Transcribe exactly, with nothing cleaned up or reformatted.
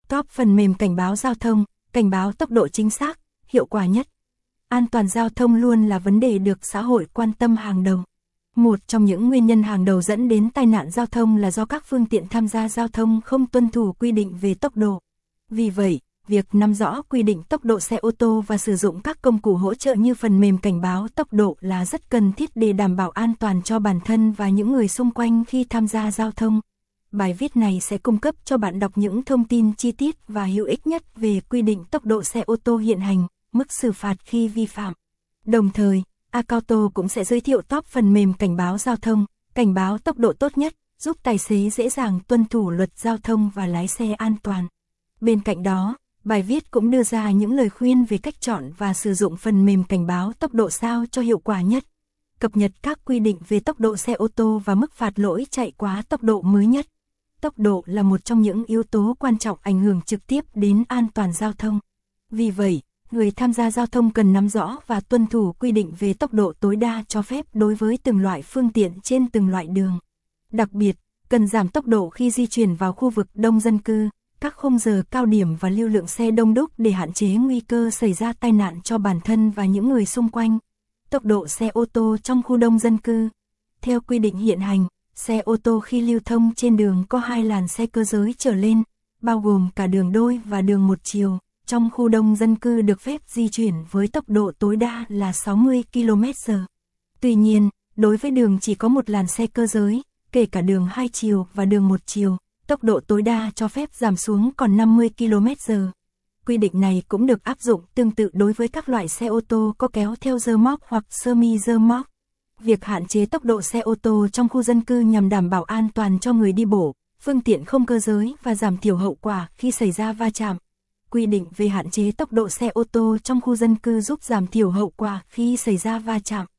Top phần mềm cảnh báo giao thông, cảnh báo tốc độ chính xác, hiệu quả nhất. An toàn giao thông luôn là vấn đề được xã hội quan tâm hàng đầu. Một trong những nguyên nhân hàng đầu dẫn đến tai nạn giao thông là do các phương tiện tham gia giao thông không tuân thủ quy định về tốc độ. Vì vậy, việc nắm rõ quy định tốc độ xe ô tô và sử dụng các công cụ hỗ trợ như phần mềm cảnh báo tốc độ là rất cần thiết để đảm bảo an toàn cho bản thân và những người xung quanh khi tham gia giao thông. Bài viết này sẽ cung cấp cho bạn đọc những thông tin chi tiết và hữu ích nhất về quy định tốc độ xe ô tô hiện hành, mức xử phạt khi vi phạm. Đồng thời, Acauto cũng sẽ giới thiệu top phần mềm cảnh báo giao thông, cảnh báo tốc độ tốt nhất, giúp tài xế dễ dàng tuân thủ luật giao thông và lái xe an toàn. Bên cạnh đó, bài viết cũng đưa ra những lời khuyên về cách chọn và sử dụng phần mềm cảnh báo tốc độ sao cho hiệu quả nhất. Cập nhật các quy định về tốc độ xe ô tô và mức phạt lỗi chạy quá tốc độ mới nhất. Tốc độ là một trong những yếu tố quan trọng ảnh hưởng trực tiếp đến an toàn giao thông. Vì vậy, người tham gia giao thông cần nắm rõ và tuân thủ quy định về tốc độ tối đa cho phép đối với từng loại phương tiện trên từng loại đường. Đặc biệt, cần giảm tốc độ khi di chuyển vào khu vực đông dân cư, các khung giờ cao điểm và lưu lượng xe đông đúc để hạn chế nguy cơ xảy ra tai nạn cho bản thân và những người xung quanh. Tốc độ xe ô tô trong khu đông dân cư. Theo quy định hiện hành, xe ô tô khi lưu thông trên đường có hai làn xe cơ giới trở lên, bao gồm cả đường đôi và đường một chiều, trong khu đông dân cư được phép di chuyển với tốc độ tối đa là sáu mươi ki lô mét trên giờ. Tuy nhiên, đối với đường chỉ có một làn xe cơ giới, kể cả đường hai chiều và đường một chiều, tốc độ tối đa cho phép giảm xuống còn năm mươi ki lô mét trên giờ. Quy định này cũng được áp dụng tương tự đối với các loại xe ô tô có kéo theo rơ moóc hoặc semi rơ moóc. Việc hạn chế tốc độ xe ô tô trong khu dân cư nhằm đảm bảo an toàn cho người đi bộ, phương tiện không cơ giới và giảm thiểu hậu quả khi xảy ra va chạm. Quy định về hạn chế tốc độ xe ô tô trong khu dân cư giúp giảm thiểu hậu quả khi xảy ra va chạm.